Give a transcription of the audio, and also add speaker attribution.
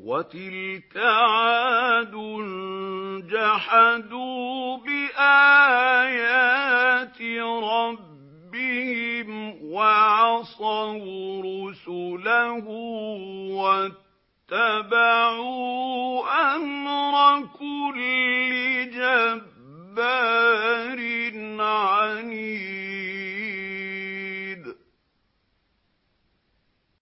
Speaker 1: وَتِلْكَ عَادٌ جَحَدُوا بِآيَاتِ رَبِّهِمْ وَعَصَوْا رُسُلَهُ وَاتَّبَعُوا أَمْرَ كُلِّ